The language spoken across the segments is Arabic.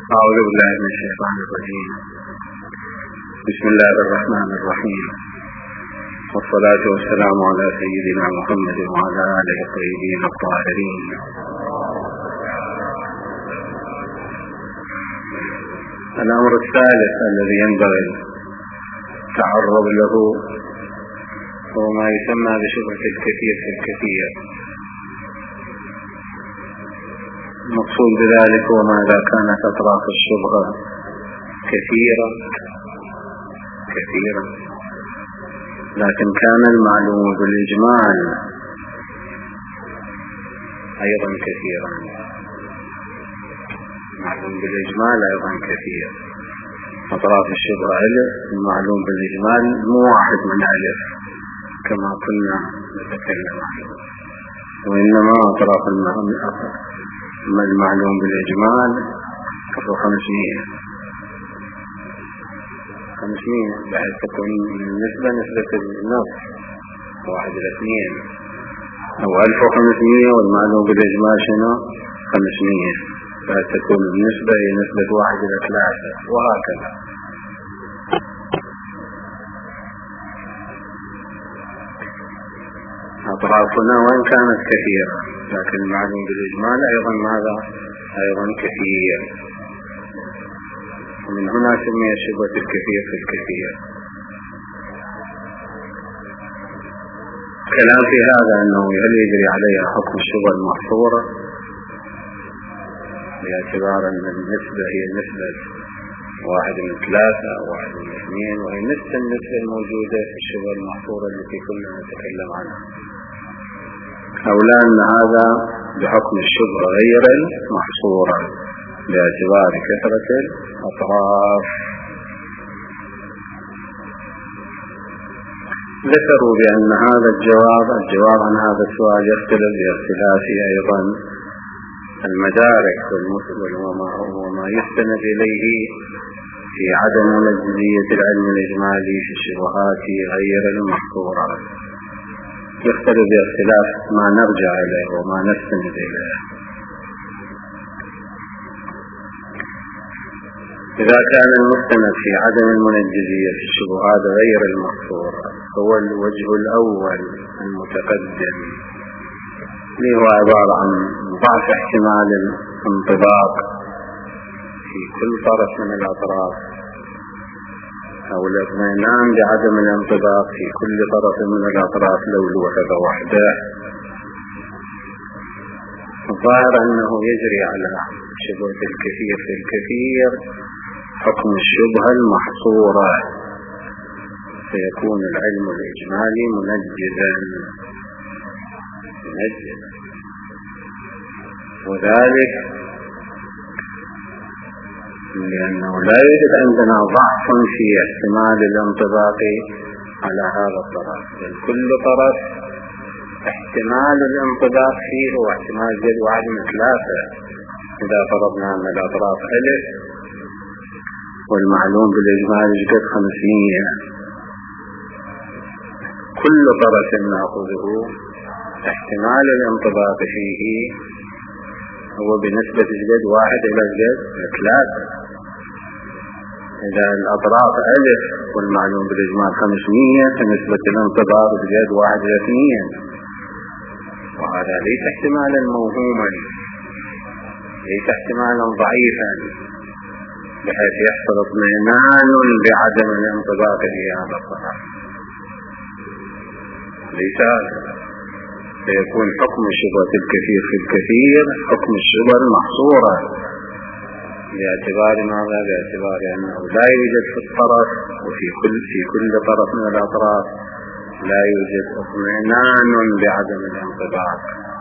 أعوذ بالله من الشيطان الرجيم. بسم الله الرحمن الرحيم، والصلاة والسلام على سيدنا محمد وعلى آله الطيبين الطاهرين. الأمر الثالث الذي ينبغي التعرض له هو ما يسمى بشبهة الكثير في الكثير. المقصود بذلك هو ما إذا كانت أطراف الشبهة كثيرة لكن كان المعلوم بالإجمال أيضا كثيرا، معلوم بالإجمال أيضا كثير. أطراف الشبهة ألف، المعلوم بالإجمال مو واحد من ألف كما كنا نتكلم عنه، وإنما أطراف المعلوم بالإجمال كفر 500 بحيث تكون النسبة نسبة النص 1 إلى 2، أو 1500 والمعلوم بالإجمال شنو 500، بحيث تكون النسبة هي نسبة 1 إلى 3 وهكذا. أطرافنا وإن كانت كثيرة لكن المعلوم بالإجمال أيضا ماذا؟ أيضا كثير. ومن هنا سمي شبهة الكثير في الكثير. كلام في هذا أنه هل يجري عليها حكم الشبهة المحصورة باعتبار أن النسبة هي نسبة 1 من 3 أو 1 من 2، وهي نفس النسبة الموجودة في الشبهة المحصورة التي كنا نتكلم عنها، أو لا أن هذا بحكم الشبهة غير المحصورة باعتبار كثرة الأطراف. ذكروا بأن هذا الجواب عن هذا السؤال يختلف باختلاف أيضا المدارك وما يستند إليه في عدم منجزية العلم الإجمالي في الشبهات غير المحصورة، يختلف باختلاف ما نرجع إليه وما نستند إليه. إذا كان المستند في عدم المنجزية في الشبهات غير المحصورة هو الوجه الأول المتقدم، اللي هو عبارة عن ضعف احتمال الانطباق في كل طرف من الأطراف، أو الاطمئنان بعدم الانطباق في كل طرف من الأطراف لو الوحدة وحده. الظاهر أنه يجري على شبهة الكثير في الكثير حكم الشبهة المحصورة، فيكون العلم الإجمالي منجزا، وذلك لأنه لا يوجد عندنا ضعف في احتمال الانطباق على هذا الطرف، بل كل طرف احتمال الانطباق فيه هو احتمال زائد 1 من 3. إذا فرضنا أن الأطراف ألف والمعلوم بالإجمال قد 500، كل طرف نأخذه احتمال الانطباق فيه هو بنسبة جد 1 إلى جد 3. إذا الأطراف ألف والمعلوم بالإجمال 500 فنسبة الانطباق بجد 1 إلى 2، وهذا ليس احتمالا موهوما، ليس احتمالا ضعيفا بحيث يحصل اطمئنان بعدم الانطباق في هذا الطرف، ليس هكذا. فيكون حكم الشبهة الكثير في الكثير حكم الشبهة المحصورة باعتبار ماذا؟ باعتبار أنه لا يوجد في الطرف وفي كل طرف من الأطراف لا يوجد اطمئنان بعدم الانطباق.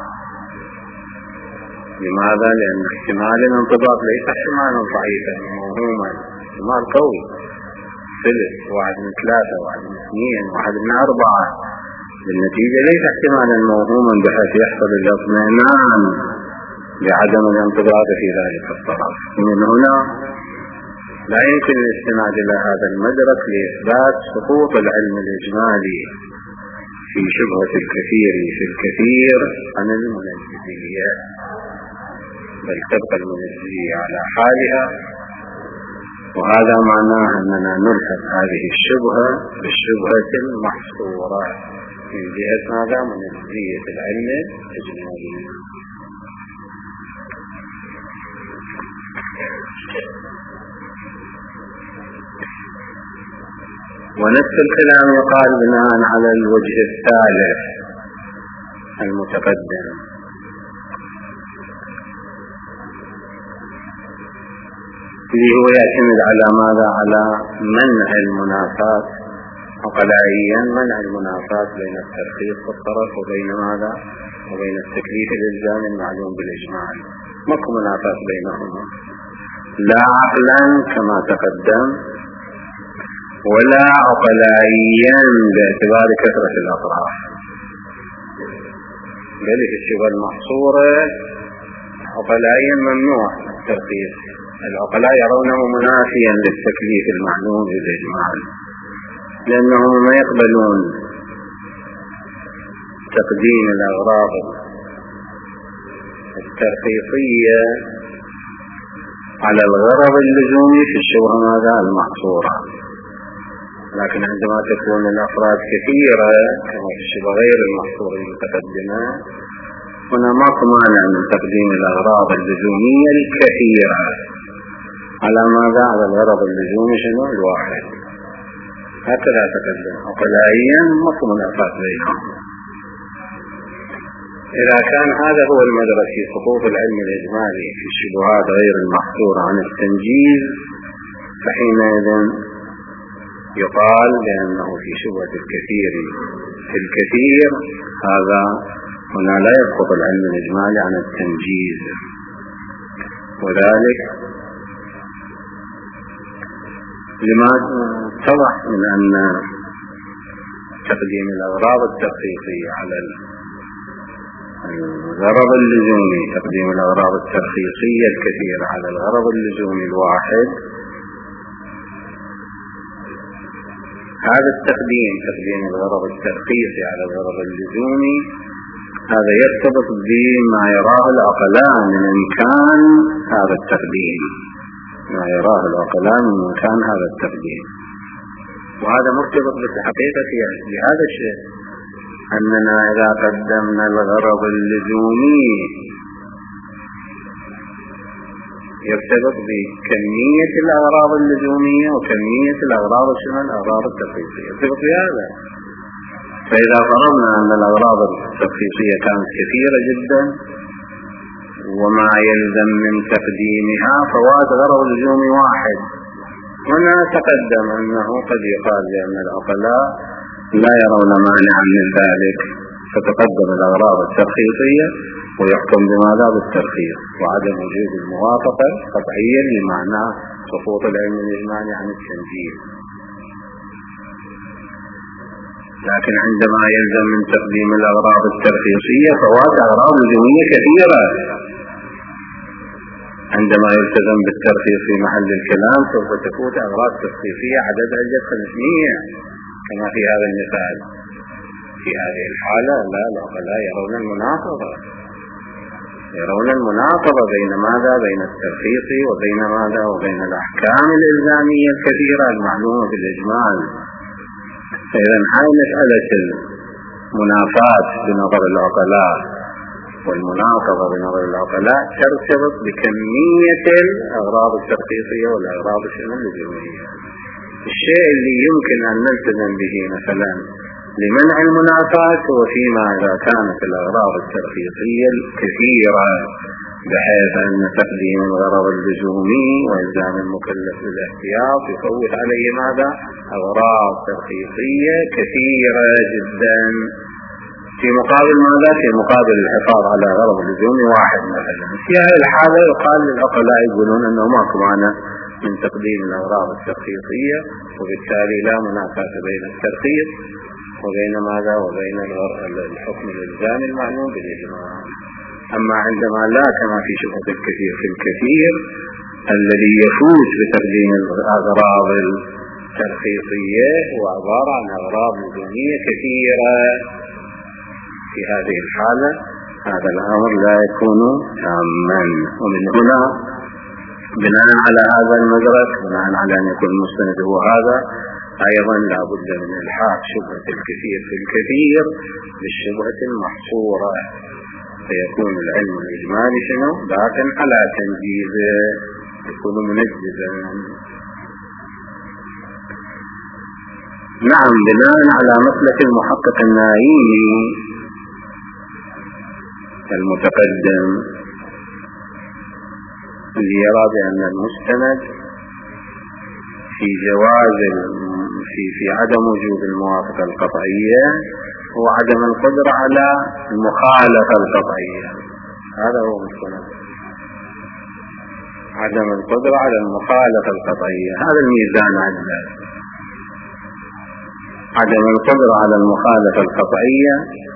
لماذا؟ لأن احتمال الانطباق ليس احتمالا ضعيفا موهوما، احتمال قوي، ثلث 1 من 3 1 من 2 1 من 4. بالنتيجة ليس احتمالا موهوما بحيث يحصل الاطمئنان بعدم الانطباق في ذلك الطرف. من هنا لا يمكن الاستناد إلى هذا المدرك لإثبات سقوط العلم الإجمالي في شبهة الكثير في الكثير عن المنجزية، بل تبقى المنجزية على حالها وهذا معناه أننا نلحق هذه الشبهة بالشبهة المحصورة من جهة ماذا؟ من جهة العلم الإجمالي. ونفس الكلام يقال بناء على الوجه الثالث المتقدم، اللي هو يعتمد على ماذا؟ على منع المنافاة عقلائيا، منع المنافاة بين الترخيص والطرف وبين ماذا؟ وبين التكليف الإلزامي المعلوم بالإجماع، ماكو منافاة بينهما لا عقلا كما تقدم ولا عقلائيا باعتبار كثرة الأطراف، بل في الشبهة المحصورة عقلائيا ممنوع الترخيص، العقلاء يرونه منافيا للتكليف المعلوم بالإجماع، لأنهم ما يقبلون تقديم الأغراض الترخيصية على الغرض اللزومي في الشبهة ماذا؟ المحصورة. لكن عندما تكون الأفراد كثيرة كما في الشبهة غير المحصورة المتقدمة، هنا ماكو مانع من تقديم الأغراض اللزومية الكثيرة على ماذا؟ على الغرض اللزومي شنو؟ الواحد. هكذا تقدم عقلائيا ماكو منافاة بينهم. إذا كان هذا هو المدرك في سقوط العلم الإجمالي في الشبهات غير المحصورة عن التنجيز، فحينئذ يقال بأنه في شبهة الكثير في الكثير هذا هنا لا يسقط العلم الإجمالي عن التنجيز، وذلك لما اتضح من أن تقديم الأغراض الترخيصية على الغرض اللزومي، تقديم الأغراض الترخيصية الكثيرة على الغرض اللزومي الواحد، هذا التقديم تقديم الغرض الترخيصي على الغرض اللزومي هذا يرتبط بما يراه العقلاء من إمكان هذا التقديم، ما يراه العقلاء من إمكان هذا التقديم، وهذا مرتبط بالحقيقة بهذا الشيء، أننا إذا قدمنا الغرض اللزومي يرتبط بكمية الأغراض اللزومية وكمية الأغراض الأغراض الترخيصية، يرتبط بهذا. فإذا فرضنا أن الأغراض الترخيصية كانت كثيرة جدا وما يلزم من تقديمها فوات غرض لزومي واحد، هنا تقدم أنه قد يقال بأن العقلاء لا يرون مانعا من ذلك، فتقدم الأغراض الترخيصية ويحكم بماذا؟ بالترخيص وعدم وجود الموافقة قطعيا لمعنى سقوط العلم الإجمالي عن التنجيز. لكن عندما يلزم من تقديم الأغراض الترخيصية فوات أغراض لزومية كثيرة، عندما يلتزم بالترخيص في محل الكلام سوف تفوت أغراض ترخيصية عددها 500 كما في هذا المثال. في هذه الحالة لا، العقلاء يرون المناقضة بين ماذا؟ بين الترخيص وبين ماذا؟ وبين الأحكام الإلزامية الكثيرة المعلومة بالإجمال. فإذا هذه مسألة المنافاة بنظر العقلاء والمناقضة بنظر العقلاء ترتبط بكمية الأغراض الترخيصية والأغراض اللزومية. الشيء اللي يمكن أن نلتزم به مثلا لمنع المنافاة هو فيما إذا كانت الأغراض الترخيصية الكثيرة بحيث أن تقديم الغرض اللزومي وإلزام المكلف بالاحتياط يفوت عليه ماذا؟ أغراض ترخيصية كثيرة جدا، في مقابل ماذا؟ في مقابل الحفاظ على غرض لزومي واحد مثلا. في هذه الحالة يقال للعقلاء يقولون أنه ماكو معنى من تقديم الأغراض الترخيصية، وبالتالي لا منافاة بين الترخيص وبين ماذا؟ وبين الحكم الإلزامي المعلوم بالإجماع. أما عندما لا، كما في شبهة الكثير في الكثير الذي يفوت بتقديم الأغراض الترخيصية هو عبارة عن أغراض لزومية كثيرة، في هذه الحالة هذا الأمر لا يكون تاما. ومن هنا بناء على هذا المدرك، بناء على أن يكون المستند هو هذا، أيضا لا بد من إلحاق شبهة الكثير في الكثير بالشبهة المحصورة، فيكون العلم الإجمالي شنو؟ باقٍ على تنجيزه، يكون منجزا. نعم، بناء على مسلك المحقق النايمي المتقدم اللي يرى بأن المستند في جواز في عدم وجود الموافقة القطعية هو عدم القدرة على المخالفة القطعية. هذا هو المستند، عدم القدرة على المخالفة القطعية، هذا الميزان عندنا. عدم القدرة على المخالفة القطعية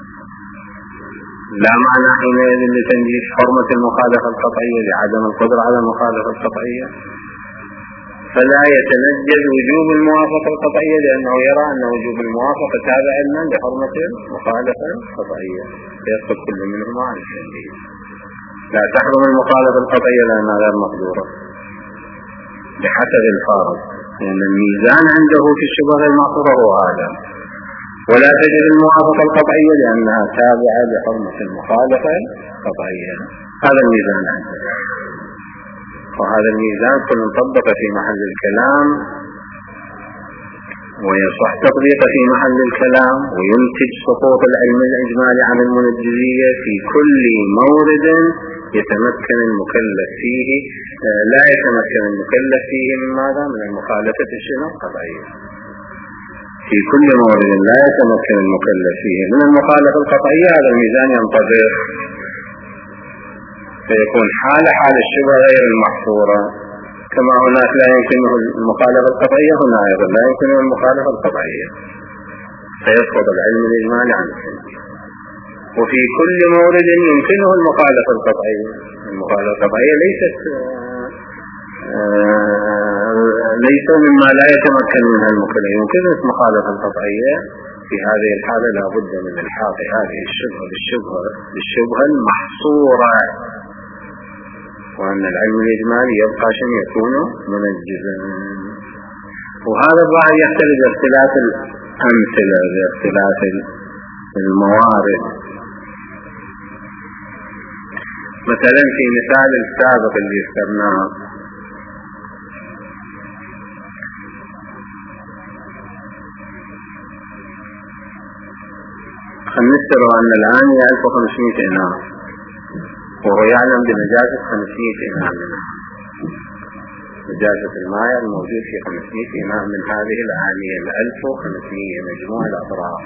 لا معنى حينئذ لتنجيز حرمة المخالفة القطعية لعدم القدرة على المخالفة القطعية، فلا يتنجز وجوب الموافقة القطعية لأنه يرى أن وجوب الموافقة تابعا لحرمة المخالفة القطعية، يسقط كل منهما عن التنجيز. لا تحرم المخالفة القطعية لأنها غير مقدورة بحسب الفارض، لأن الميزان عنده في الشبهة المعصورة هو هذا. ولا تجد الموافقة القطعية لأنها تابعة لحرمة المخالفة القطعية، هذا الميزان عنده. وهذا الميزان كل طبق في محل الكلام ويصح تطبيقه في محل الكلام، وينتج سقوط العلم الإجمالي عن المنجزية في كل مورد يتمكن المكلف فيه، لا يتمكن المكلف فيه من ماذا؟ من المخالفة القطعية. في كل مورد لا يتمكن المكلف فيه من المخالفة القطعية هذا الميزان ينطبق، فيكون حال الشبهة غير المحصورة، كما هناك لا يمكنه المخالفة القطعية هنا أيضا لا يمكنه المخالفة القطعية، فيسقط العلم الإجمالي عن التنجيز. وفي كل مورد يمكنه المخالفة القطعية، المخالفة القطعية ليس مما لا يتمكن منها المكلف، يمكن المخالفة القطعية. في هذه الحالة لا بد من الحاق هذه الشبهة بالشبهة المحصورة، وأن العلم الإجمالي يبقى شن يكون منجزا. وهذا الظاهر يختلف باختلاف الأمثلة باختلاف الموارد. مثلا في مثال السابق اللي ذكرناه نفترض أن الآن 1500 إناء وهو يعلم بنجاسة 500 إناء منها، نجاسة الماء الموجود في 500 إناء من هذه الآنية 1500 مجموع الأطراف.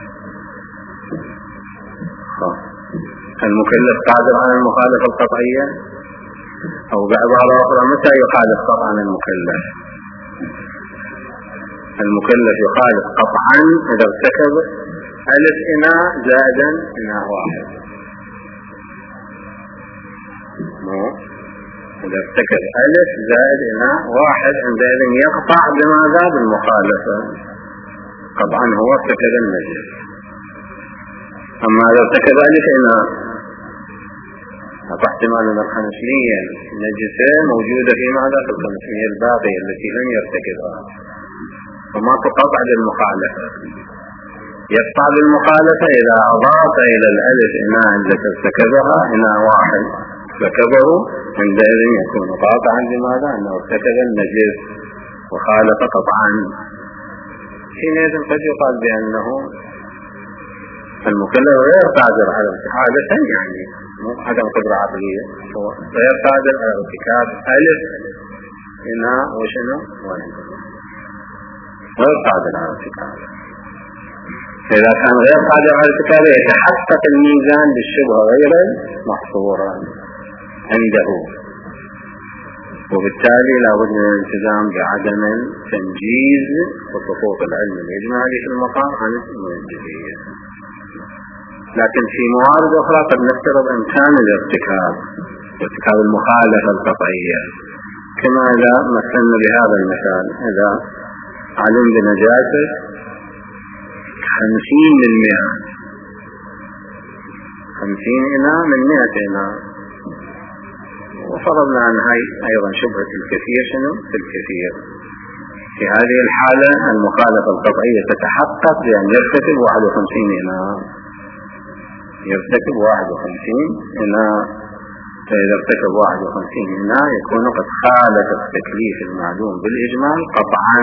المكلف قادر على المخالفة القطعية؟ أو بعبارة أخرى متى يخالف قطعا المكلف؟ المكلف يخالف قطعا إذا ارتكب ألف إناء زائدا إناء واحد. إذا ارتكب ألف زائد إناء واحد عندئذ يقطع بماذا؟ بالمخالفة، قطعا هو ارتكب النجس. أما إذا ارتكب ألف إناء فاحتمال أن 500 نجسة موجودة في ماذا؟ في 500 الباقية التي لم يرتكبها، فما تقطع بالمخالفة. يقطع بالمخالفة إذا أضاف إلى الألف إناء التي ارتكبها إناء واحد ارتكبه، عندئذ يكون قاطعا لماذا؟ أنه ارتكب النجس وخالف قطعا. حينئذ قد يقال بأنه المكلف غير قادر على عادة، يعني مو عدم قدرة عقلية، هو غير قادر على ارتكاب ألف إناء وشنو غير قادر على ارتكاب. فإذا كان غير قادر على ارتكابه يتحقق الميزان بالشبهة غير محصورة عنده، وبالتالي لابد من الالتزام بعدم التنجيز وسقوط العلم الإجمالي في المقام عن المنجزية. لكن في موارد أخرى قد نفترض إمكان ارتكاب المخالفة القطعية، كما إذا مثلنا بهذا المثال، إذا علم بنجاسة 50 من 100، 50 إناء من 100 إناء، وفرضنا أن هاي أيضا شبهة الكثير شنو في الكثير. في هذه الحالة المخالفة القطعية تتحقق بأن يرتكب 51 إناء، يرتكب 51 إناء. فإذا ارتكب 51 إناء يكون قد خالف التكليف المعلوم بالإجمال قطعا.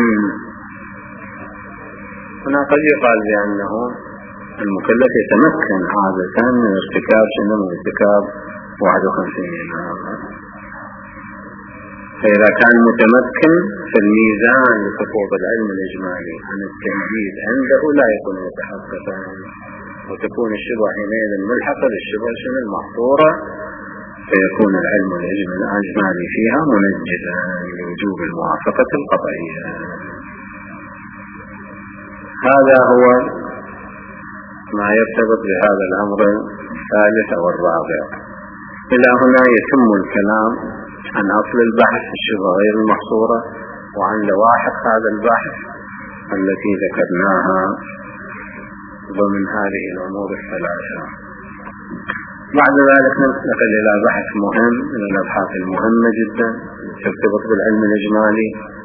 هنا قد يقال بأنه المكلف يتمكن عادة من ارتكاب شنو من ارتكاب 51 إناء. فإذا كان متمكن فالميزان لسقوط العلم الإجمالي عن التمجيد عنده لا يكون متحققا، وتكون الشبهة حينئذ ملحقة بالشبهة شنو المحظورة، فيكون العلم الإجمالي فيها منجدا لوجوب الموافقة القطعية. هذا هو ما يرتبط بهذا الأمر الثالث أو الرابع. إلى هنا يتم الكلام عن أصل البحث الشبهة غير المحصورة، وعن لواحق هذا البحث التي ذكرناها ضمن هذه الأمور الثلاثة. بعد ذلك ننتقل إلى بحث مهم من الأبحاث المهمة جدا ترتبط بالعلم الإجمالي،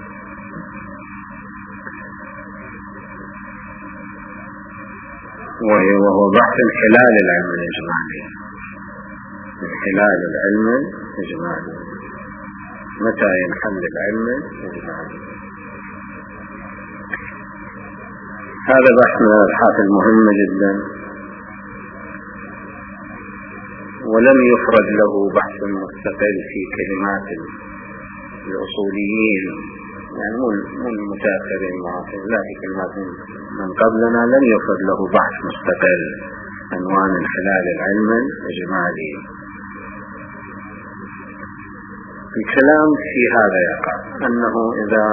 وهو بحث انحلال العلم الإجمالي. انحلال العلم الإجمالي، متى ينحل العلم الإجمالي؟ هذا بحث من الأبحاث المهمة جدا، ولم يفرد له بحث مستقل في كلمات الأصوليين، يعني مو المتأخرين المعاصرين، لا، في كلمات من قبلنا لم يفرد له بحث مستقل عنوان انحلال العلم الإجمالي. الكلام في هذا يقع أنه إذا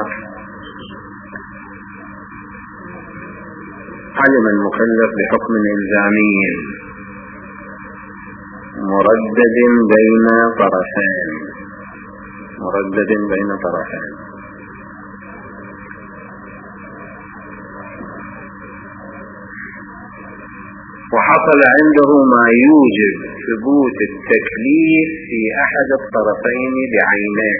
علم المكلف بحكم إلزامي مردد بين طرفين، وحصل عنده ما يوجب ثبوت التكليف في أحد الطرفين بعينه،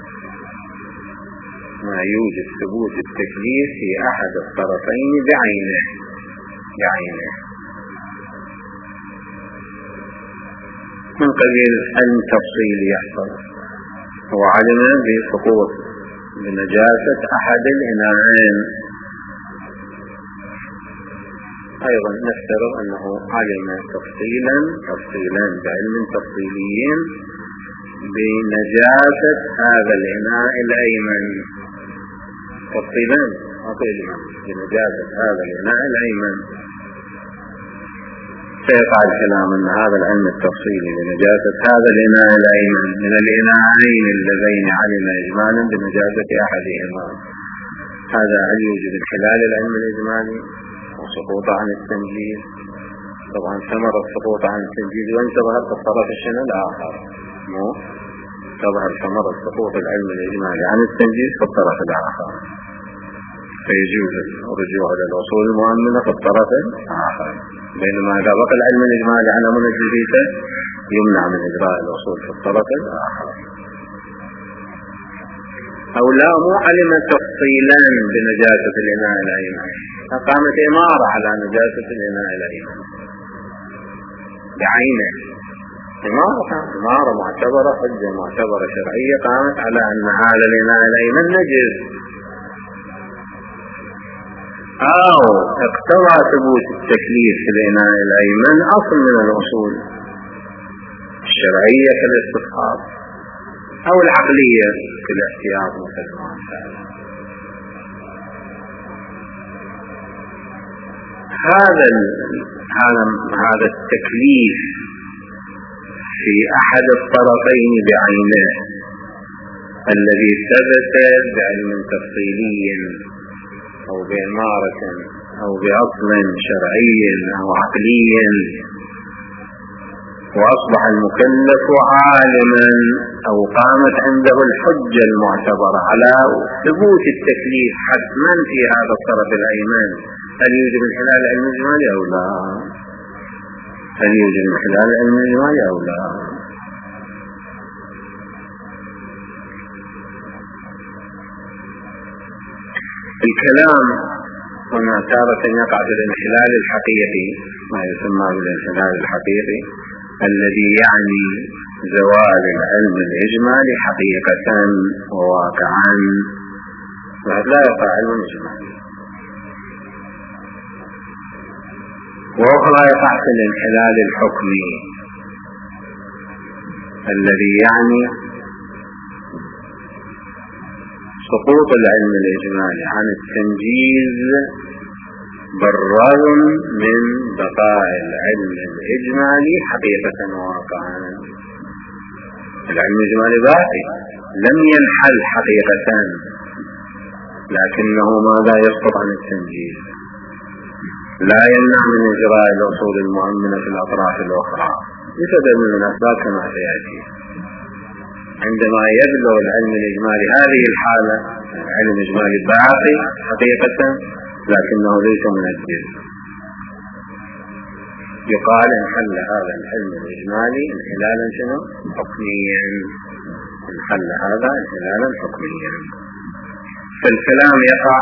ما يوجب ثبوت التكليف في أحد الطرفين بعينه. من قبيل علم تفصيلي يحصل، هو علم بسقوط بنجاسة أحد الإناءين، أيضا نفترض أنه علم تفصيلا بعلم تفصيليين بنجاسة هذا الإناء الأيمن، تفصيلا بنجاسة هذا الإناء الأيمن. سيقع الكلام أن هذا العلم التفصيلي بنجاسة هذا الإناء الأيمن من الإناءين اللذين علم إجمالا بنجاسة أحدهما، هذا هل يوجد انحلال العلم الإجمالي وسقوط عن التنجيز؟ طبعا ثمرة السقوط عن التنجيز وين تظهر في الطرف الشنو الآخر، تظهر ثمرة سقوط العلم الإجمالي عن التنجيز في الطرف الآخر، فيجوز الرجوع إلى الأصول المؤمنة في الطرف الآخر. بينما إذا بقى العلم الإجمالي على منجزيته يمنع من إجراء الأصول في الطرف الآخر. أو لا، مو علم تفصيلا بنجاسة الإناء الأيمن، فقامت إمارة على نجاسة الإناء الأيمن بعينه، إمارة معتبرة، حجة معتبرة شرعية قامت على أن هذا الإناء الأيمن نجس، أو اقتضى ثبوت التكليف في الإناء الأيمن أصل من الأصول الشرعية كالاستصحاب، أو العقلية كالاحتياط مثل ما قال. هذا التكليف في أحد الطرفين بعينه الذي ثبت بعلم تفصيلي أو بإمارة أو بأصل شرعي أو عقلي، وأصبح المكلف عالما أو قامت عنده الحجة المعتبرة على ثبوت التكليف حتما في هذا الطرف الأيمن، هل يوجد انحلال العلم الإجمالي أو لا؟ الكلام هنا تارة يقع في الانحلال الحقيقي، ما يسمى بالانحلال الحقيقي، الذي يعني زوال العلم الإجمالي حقيقة وواقعا، وهذا لا يقع علم إجمالي. وأخرى يقع في الانحلال الحكمي الذي يعني سقوط العلم الإجمالي عن التنجيز بالرغم من بقاء العلم الإجمالي حقيقة وواقعا. العلم الإجمالي باقي لم ينحل حقيقة، لكنه ماذا يسقط عن التنجيز، لا يمنع من إجراء الأصول المؤمنة في الأطراف الأخرى بسبب من الأسباب كما سيأتي. عندما يبلغ العلم الإجمالي هذه الحالة، العلم الإجمالي باقي حقيقة لكنه ليس منجز، يقال انحل هذا العلم الإجمالي انحلالا شنو؟ حكميا. انحل هذا انحلالا حكميا. فالكلام يقع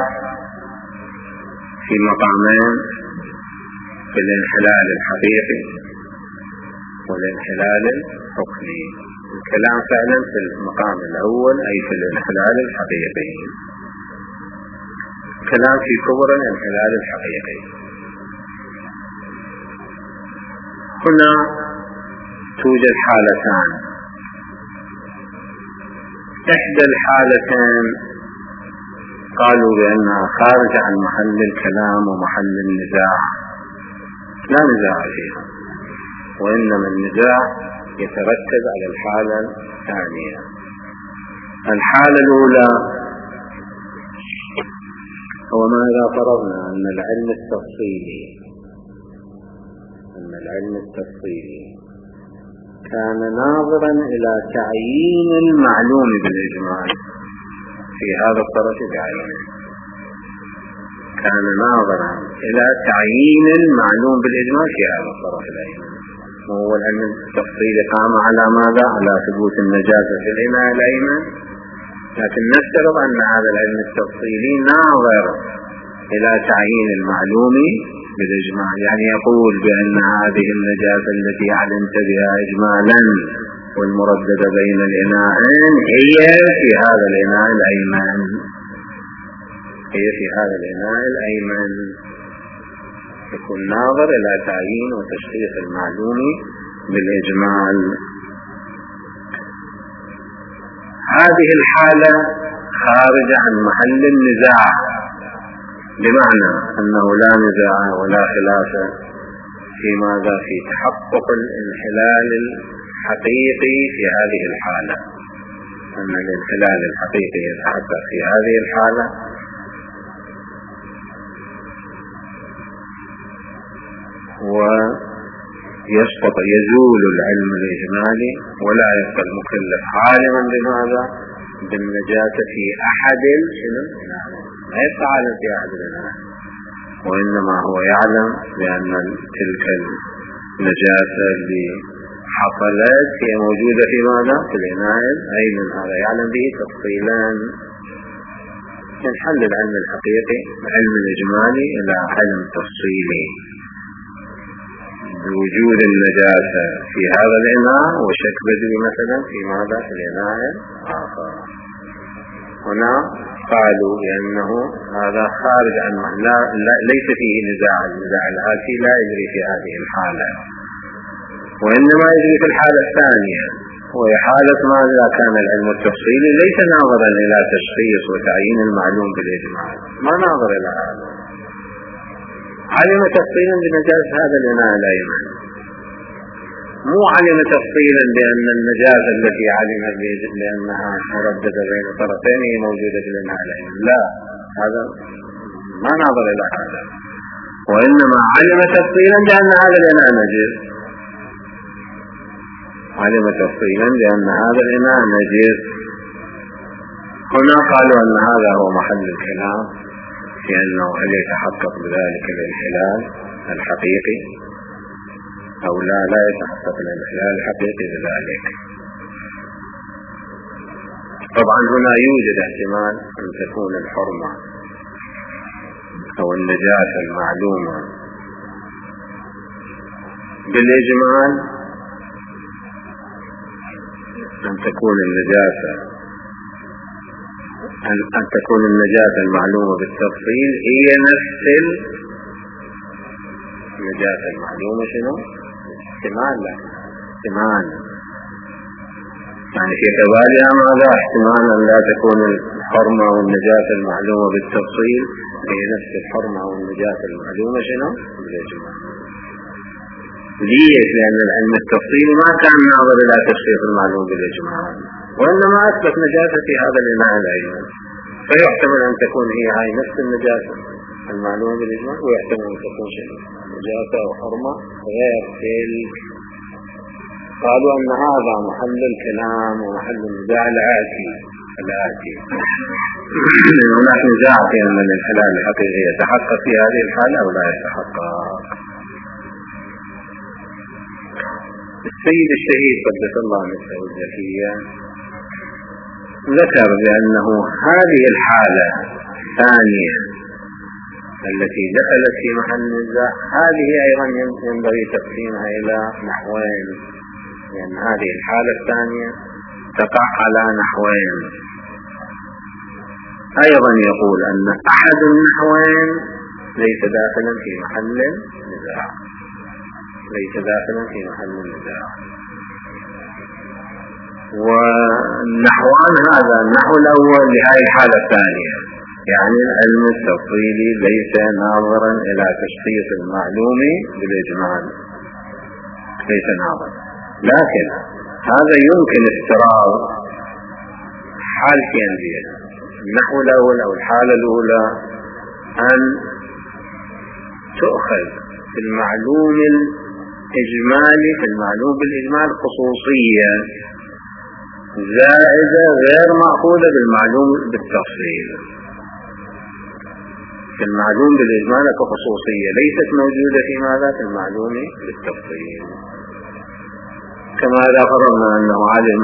في مقامين، في الانحلال الحقيقي والانحلال الحكمي. الكلام فعلا في المقام الأول أي في الانحلال الحقيقي، الكلام في كبر الانحلال الحقيقي. هنا توجد حالتان، إحدى الحالتين قالوا بأنها خارجة عن محل الكلام ومحل النزاع، لا نزاع فيها، وإنما النزاع يترتب على الحالة الثانية. الحالة الأولى هو ما إذا فرضنا أن العلم التفصيلي كان ناظرا إلى تعيين المعلوم بالإجمال في هذا الطرف بعينه، كان ناظرا إلى تعيين المعلوم بالإجمال في هذا الطرف بعينه. وهو العلم التفصيلي قام على ماذا؟ على ثبوت النجاسة في الإناء الأيمن، لكن نفترض أن هذا العلم التفصيلي ناظر إلى تعيين المعلوم بالإجمال، يعني يقول بأن هذه النجاسة التي علمت بها إجمالا والمرددة بين الإناءين هي في هذا الإناء الأيمن، هي في هذا الإناء الأيمن. يكون ناظر إلى تعيين وتشخيص المعلوم بالإجمال. هذه الحالة خارجة عن محل النزاع، بمعنى أنه لا نزاع ولا خلاف في ماذا؟ في تحقق الانحلال الحقيقي في هذه الحالة، أن الانحلال الحقيقي يتحقق في هذه الحالة، ويسقط يزول العلم الإجمالي ولا يبقى المكلف عالما بماذا؟ بالنجاسة في أحد لا يبقى عالم في أحد الإناء، وإنما هو يعلم بأن تلك النجاسة اللي حصلت هي موجودة في ماذا؟ في الإناء الأيمن. هذا يعلم به تفصيلا. ينحل العلم الحقيقي العلم الإجمالي إلى علم تفصيلي بوجود النجاسة في هذا الإناء وشك بدوي مثلا في ماذا؟ في الإناء الآخر. هنا قالوا بأنه هذا خارج عن ليس فيه نزاع، النزاع الآتي لا يجري في هذه الحالة، وإنما يجري في الحالة الثانية، وهي حالة ماذا؟ كان العلم التفصيلي ليس ناظرا إلى تشخيص وتعيين المعلوم بالإجمال، ما ناظر إلى هذا، علم تفصيلا بنجاسة هذا الإناء الأيمن، مو علم تفصيلا بأن النجاسة التي علم لأنها مرددة بين طرفين هي موجودة في الإناء الأيمن، لا، هذا ما ناظر إلى هذا، وإنما علم تفصيلا بأن هذا الإناء نجس، علم تفصيلا بأن هذا الإناء نجس. هنا قالوا أن هذا هو محل الكلام في أنه هل يتحقق بذلك الانحلال الحقيقي أو لا يتحقق الانحلال الحقيقي بذلك. طبعا هنا يوجد احتمال أن تكون الحرمة أو النجاسة المعلومة بالإجمال أن تكون النجاسة المعلومة بالتفصيل هي نفس النجاسة المعلومة شنو؟ احتمال يعني في قبالها ماذا؟ احتمال أن لا تكون الحرمة والنجاسة المعلومة بالتفصيل هي نفس الحرمة والنجاسة المعلومة شنو؟ بالإجمال. ليش؟ لأن العلم التفصيلي ما كان ناظر إلى تشخيص المعلوم بالإجمال، وإنما أثبت نجاسة في هذا الإناء الأيمن، فيحتمل أن تكون هي هاي نفس النجاسة المعلومة بالإجمال، ويحتمل أن تكون شنو؟ نجاسة وحرمة غير تلك. قالوا أن هذا محل الكلام ومحل النزاع الآتي هناك نزاع في أن الانحلال الحقيقي يتحقق في هذه الحالة أو لا يتحقق. السيد الشهيد قدس الله نفسه الزكية ذكر بأنه هذه الحالة الثانية التي دخلت في محل النزاع هذه أيضا ينبغي تقسيمها إلى نحوين، لأن هذه الحالة الثانية تقع على نحوين. أيضا يقول أن أحد النحوين ليس داخلا في محل النزاع، والنحوان هذا النحو الأول لهذه الحالة الثانية، يعني العلم التفصيلي ليس ناظرا إلى تشخيص المعلوم بالإجمال، ليس ناظرا، لكن هذا يمكن افتراض حالتين بها. النحو الأول أو الحالة الأولى أن تؤخذ في المعلوم الإجمالي في المعلوم بالإجمال خصوصية زائدة غير مأخوذة بالمعلوم بالتفصيل. في المعلوم بالإجمال كخصوصية ليست موجودة في ماذا؟ في المعلوم بالتفصيل. كما إذا فرضنا أنه علم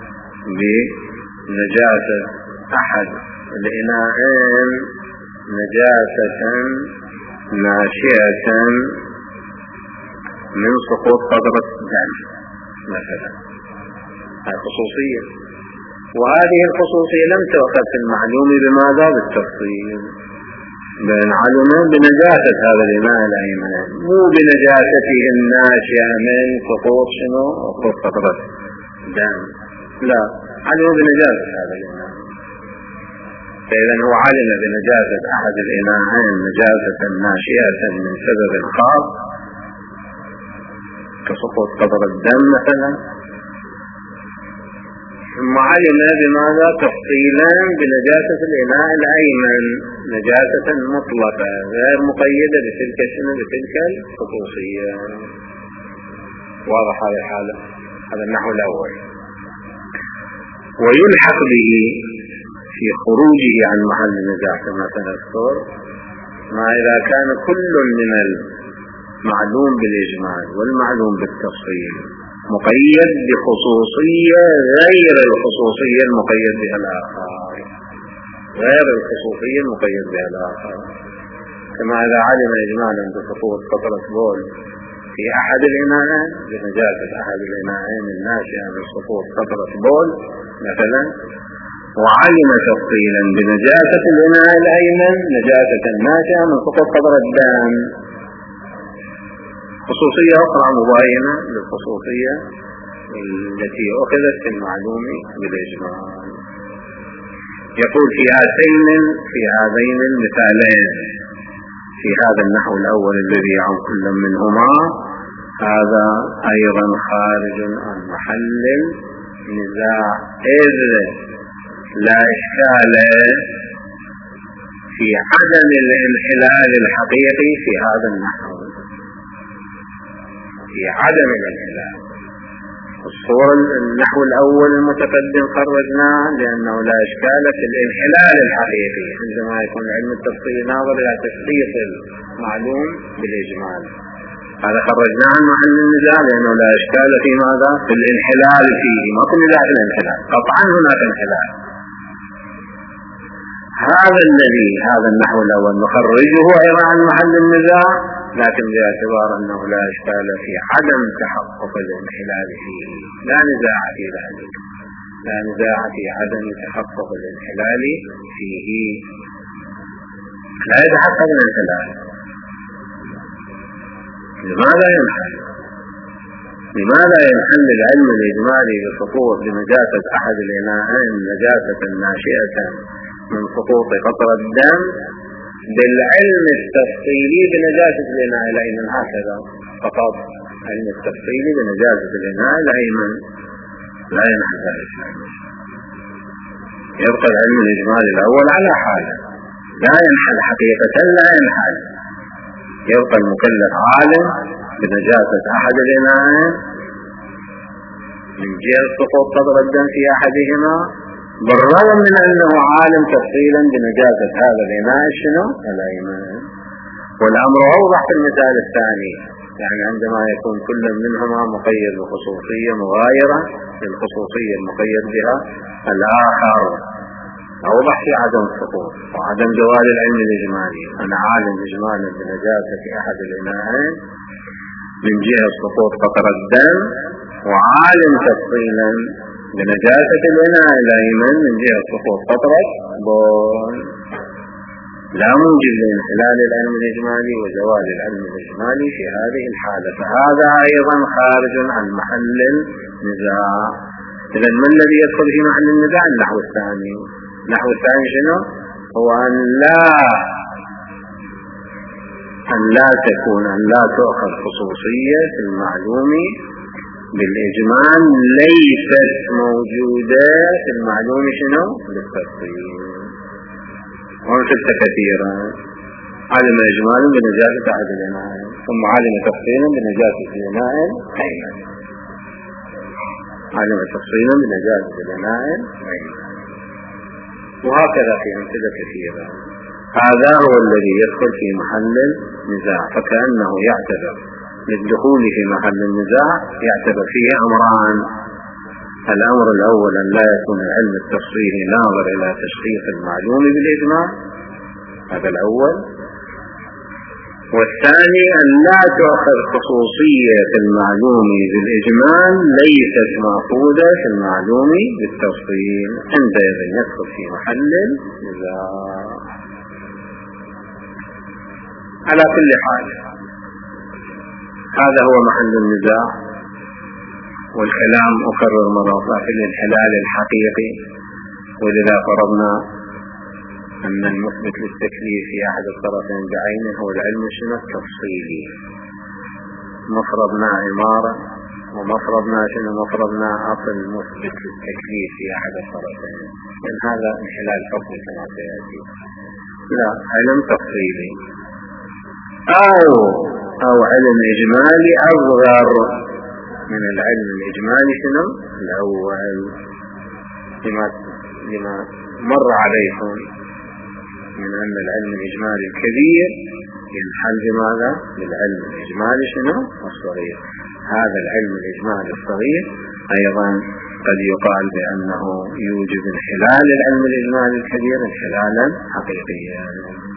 بنجاسة أحد الإناءين نجاسة ناشئة من سقوط قطرة دم مثلا، هذه خصوصية، وهذه الخصوصية لم تؤخذ في المعلوم بماذا؟ بالتفصيل، بل علم بنجاسة هذا الإناء الأيمن مو بنجاسته الناشئة من سقوط شنو؟ سقوط قطرة دم، لا، علم بنجاسة هذا الإناء. فإذا هو علم بنجاسة أحد الإناءين نجاسة ناشئة من سبب خاص كسقوط قطرة الدم مثلا، ثم علم بماذا؟ تفصيلا بنجاسة الإناء الأيمن نجاسة مطلقة غير مقيدة بتلك الخصوصية. واضح هذه الحالة؟ هذا النحو الأول. ويلحق به في خروجه عن محل النزاع كما سنذكر ما إذا كان كل من المعلوم بالإجمال والمعلوم بالتفصيل مقيد بخصوصية غير الخصوصية المقيد بها الآخر، كما إذا علم إجمالا بسقوط قطرة بول في أحد الإناءين بنجاسة أحد الإناءين الناشئة من سقوط قطرة بول مثلا، وعلم تفصيلا بنجاسة الإناء الأيمن نجاسة ناشئة من سقوط قطرة الدم، خصوصية أخرى مباينة للخصوصية التي أخذت في المعلوم بالإجمال. يقول في هذين المثالين في هذا النحو الأول الذي عن كل منهما هذا أيضا خارج عن محل النزاع، إذ لا إشكال في عدم الانحلال الحقيقي في هذا النحو، في عدم الانحلال. الصور النحو الأول المتقدم خرجناه لأنه لا إشكال في الانحلال الحقيقي عندما يكون علم التفصيل ناظر إلى تشخيص المعلوم بالإجمال، هذا خرجناه عن محل النزاع لأنه لا إشكال في ماذا؟ في الانحلال فيه، ما كل نزاع في الانحلال، قطعا هناك انحلال. هذا النحو الأول نخرجه أيضا عن محل النزاع، لكن باعتبار أنه لا إشكال في عدم تحقق الانحلال فيه، لا نزاع في ذلك، لا نزاع في عدم تحقق الانحلال فيه، لا يتحقق الانحلال. لماذا ينحل؟ لماذا ينحل العلم الإجمالي بسقوط بنجاسة أحد الإناءين نجاسة ناشئة من سقوط قطرة الدم بالعلم التفصيلي بنجاسة الإناء الأيمن؟ هكذا فقط علم التفصيلي بنجاسة الإناء الأيمن، لا ينحل ذلك. يبقى العلم الإجمالي الأول على حاله، لا ينحل حقيقة، لا ينحل. يبقى المكلف عالم بنجاسة أحد الإناءين من جهة سقوط قطرة الدم في أحدهما، بالرغم من أنه عالم تفصيلا بنجاسة هذا الإناء شنو؟ الأيمن. والأمر أوضح في المثال الثاني، يعني عندما يكون كل منهما مقيد بخصوصية مغايرة للخصوصية المقيد بها الآخر، أوضح في عدم السقوط وعدم زوال العلم الإجمالي. أنا عالم إجمالا بنجاسة أحد الإناءين من جهة سقوط قطرة الدم، وعالم تفصيلا بنجاسة الإناء الأيمن من جهة سقوط قطرة بول. لا موجب لانحلال العلم الإجمالي وزوال العلم الإجمالي في هذه الحالة، فهذا أيضا خارج عن محل النزاع. إذا ما الذي يدخل في محل النزاع؟ النحو الثاني. النحو الثاني شنو؟ هو أن لا تؤخذ خصوصية المعلوم بالإجمال ليست موجودة في المعلوم شنو؟ بالتفصيل. وانفت كثيرا علم إجمالا بنجاسة أحد الإناءين ثم علم تفصيلا بنجاسة الإناءين أيمن، علم تفصيلا بنجاسة الإناءين أيمن، وهكذا في أمثلة كثيرة. هذا هو الذي يدخل في محل النزاع، فكأنه يعتبر للدخول في محل النزاع يعتبر فيه أمران: الأمر الأول أن لا يكون العلم التفصيلي ناظر إلى تشخيص المعلوم بالإجماع، هذا الأول. والثاني أن لا تؤخذ خصوصية المعلوم بالإجمال ليست مأخوذة في المعلوم بالتفصيل، عندئذ يدخل في محل النزاع. على كل حال هذا هو محل النزاع، والكلام أكرر مرة في الانحلال الحقيقي. ولذا فرضنا أن المثبت للتكليف في أحد الطرفين بعينه هو العلم شنو؟ التفصيلي. مفرضنا عمارة ومفرضنا شنو؟ مفرضنا أصل مثبت للتكليف في أحد الطرفين، من هذا انحلال حكم كما سيأتي. لا، علم تفصيلي أو علم إجمالي أصغر من العلم الإجمالي شنو؟ الأول، لما مر عليكم من أن العلم الإجمالي الكبير ينحل بماذا؟ بالعلم الإجمالي شنو؟ الصغير. هذا العلم الإجمالي الصغير أيضا قد يقال بأنه يوجب انحلال العلم الإجمالي الكبير انحلالا حقيقيا.